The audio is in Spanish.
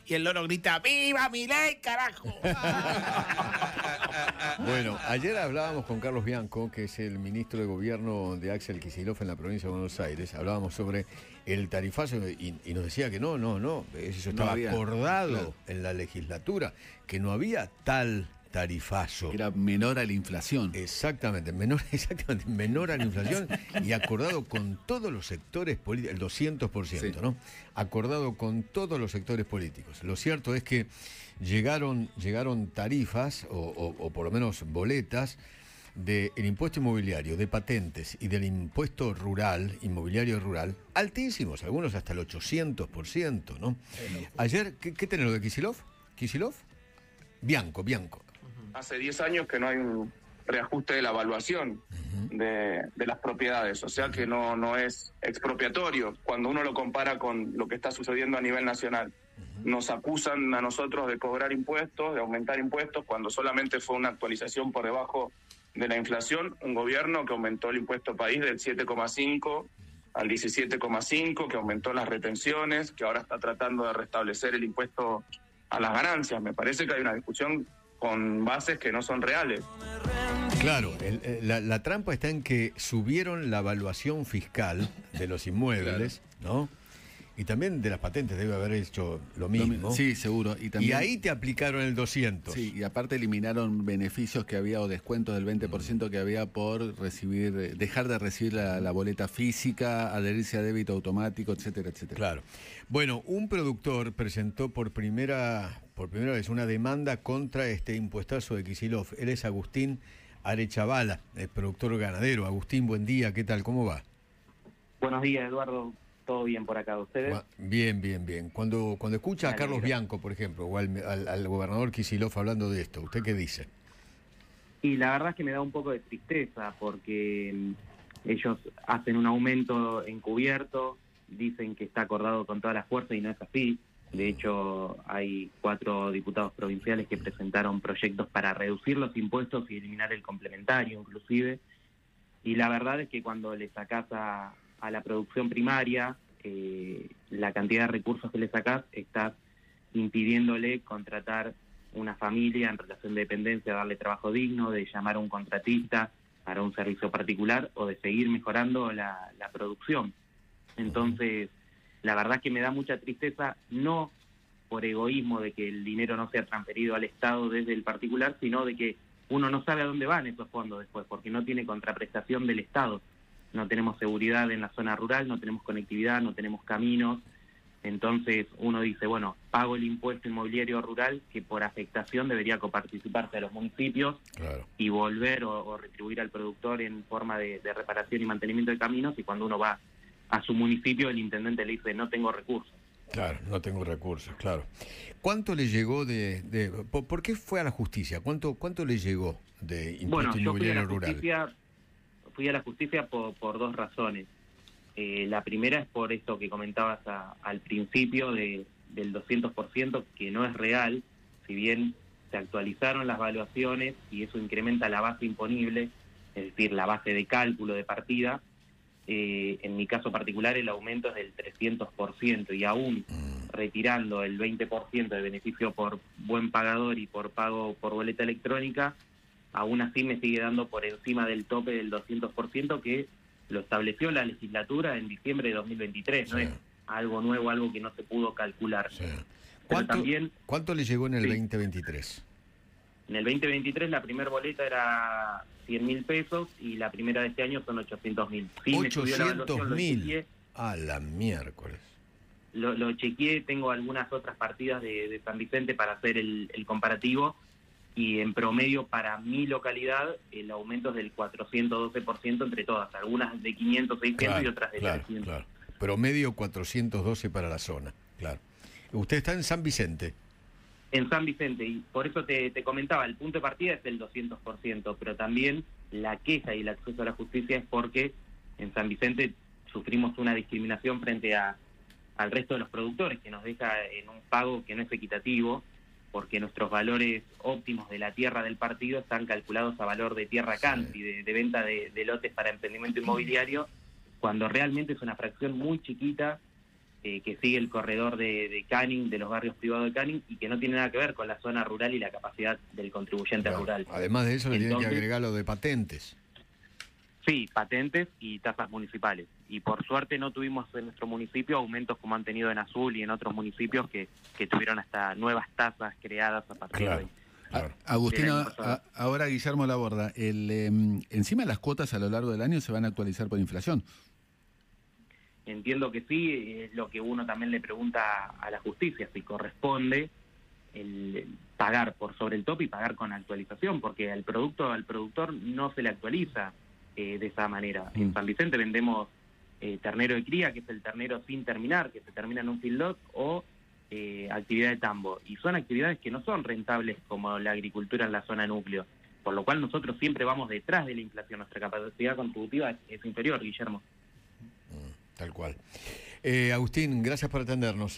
y el loro grita, ¡viva Milei, carajo! Bueno, ayer hablábamos con Carlos Bianco, que es el ministro de Gobierno de Axel Kicillof en la provincia de Buenos Aires. Hablábamos sobre el tarifazo y nos decía que no, eso estaba acordado en la legislatura, que no había tal tarifazo. Era menor a la inflación. Exactamente, menor a la inflación y acordado con todos los sectores políticos, el 200%, sí. ¿No? Acordado con todos los sectores políticos. Lo cierto es que llegaron tarifas, o por lo menos boletas, del impuesto inmobiliario, de patentes y del impuesto inmobiliario rural, altísimos, algunos hasta el 800%, ¿no? Ayer, ¿qué tenés lo de Kicillof? ¿Kicillof? Bianco. Hace 10 años que no hay un reajuste de la evaluación de las propiedades, o sea que no es expropiatorio cuando uno lo compara con lo que está sucediendo a nivel nacional. Nos acusan a nosotros de cobrar impuestos, de aumentar impuestos, cuando solamente fue una actualización por debajo de la inflación, un gobierno que aumentó el impuesto país del 7,5 al 17,5, que aumentó las retenciones, que ahora está tratando de restablecer el impuesto a las ganancias. Me parece que hay una discusión con bases que no son reales. Claro, la trampa está en que subieron la evaluación fiscal de los inmuebles, claro, ¿no? Y también de las patentes debe haber hecho lo mismo. Sí, seguro. Y ahí te aplicaron el 200. Sí, y aparte eliminaron beneficios que había o descuentos del 20% que había por dejar de recibir la boleta física, adherirse a débito automático, etcétera, etcétera. Claro. Bueno, un productor presentó por primera vez una demanda contra este impuestazo de Kicillof. Él es Agustín Arechavala, el productor ganadero. Agustín, buen día, ¿qué tal? ¿Cómo va? Buenos días, Eduardo. ¿Todo bien por acá? ¿Ustedes? Bien. Cuando escucha a Carlos Bianco, por ejemplo, o al gobernador Kicillof hablando de esto, ¿usted qué dice? Y la verdad es que me da un poco de tristeza porque ellos hacen un aumento encubierto, dicen que está acordado con todas las fuerzas y no es así. De hecho, hay 4 diputados provinciales que presentaron proyectos para reducir los impuestos y eliminar el complementario, inclusive. Y la verdad es que cuando le sacás a la producción primaria, la cantidad de recursos que le sacás, estás impidiéndole contratar una familia en relación de dependencia, darle trabajo digno, de llamar a un contratista para un servicio particular o de seguir mejorando la producción. Entonces, la verdad es que me da mucha tristeza, no por egoísmo de que el dinero no sea transferido al Estado desde el particular, sino de que uno no sabe a dónde van esos fondos después, porque no tiene contraprestación del Estado. No tenemos seguridad en la zona rural, no tenemos conectividad, no tenemos caminos. Entonces uno dice, bueno, pago el impuesto inmobiliario rural que por afectación debería coparticiparse a los municipios, claro, y volver o retribuir al productor en forma de reparación y mantenimiento de caminos, y cuando uno va a su municipio el intendente le dice, no tengo recursos. Claro, no tengo recursos, claro. ¿Cuánto le llegó ¿Por qué fue a la justicia? ¿Cuánto le llegó de impuesto inmobiliario rural? Fui a la justicia por 2 razones. La primera es por esto que comentabas al principio del 200%, que no es real, si bien se actualizaron las valuaciones y eso incrementa la base imponible, es decir, la base de cálculo de partida. En mi caso particular el aumento es del 300%, y aún retirando el 20% de beneficio por buen pagador y por pago por boleta electrónica, aún así me sigue dando por encima del tope del 200% que lo estableció la legislatura en diciembre de 2023, sí. No es algo nuevo, algo que no se pudo calcular. Sí. ¿Cuánto le llegó en el 2023? En el 2023 la primera boleta era 100.000 pesos y la primera de este año son 800.000. Sí, 800.000. A la miércoles. Lo chequeé, tengo algunas otras partidas de San Vicente para hacer el comparativo, y en promedio para mi localidad el aumento es del 412% entre todas, algunas de 500, 600 claro, y otras de 300. Claro. Promedio 412 para la zona, claro. ¿Usted está en San Vicente? En San Vicente, y por eso te comentaba, el punto de partida es el 200%, pero también la queja y el acceso a la justicia es porque en San Vicente sufrimos una discriminación frente al resto de los productores, que nos deja en un pago que no es equitativo, porque nuestros valores óptimos de la tierra del partido están calculados a valor de tierra country, de venta de lotes para emprendimiento inmobiliario, cuando realmente es una fracción muy chiquita que sigue el corredor de Canning, de los barrios privados de Canning, y que no tiene nada que ver con la zona rural y la capacidad del contribuyente rural. Además de eso, le tienen que Entonces, agregar lo de patentes. Sí, patentes y tasas municipales. Y por suerte no tuvimos en nuestro municipio aumentos como han tenido en Azul y en otros municipios que tuvieron hasta nuevas tasas creadas a partir de... Claro. Agustín, del año pasado. ahora Guillermo Laborda, encima las cuotas a lo largo del año se van a actualizar por inflación. Entiendo que sí, es lo que uno también le pregunta a la justicia, si corresponde el pagar por sobre el tope y pagar con actualización, porque al productor no se le actualiza de esa manera. En San Vicente vendemos ternero de cría, que es el ternero sin terminar, que se termina en un feedlot, o actividad de tambo, y son actividades que no son rentables como la agricultura en la zona núcleo, por lo cual nosotros siempre vamos detrás de la inflación. Nuestra capacidad contributiva es inferior, Guillermo. Tal cual. Agustín, gracias por atendernos.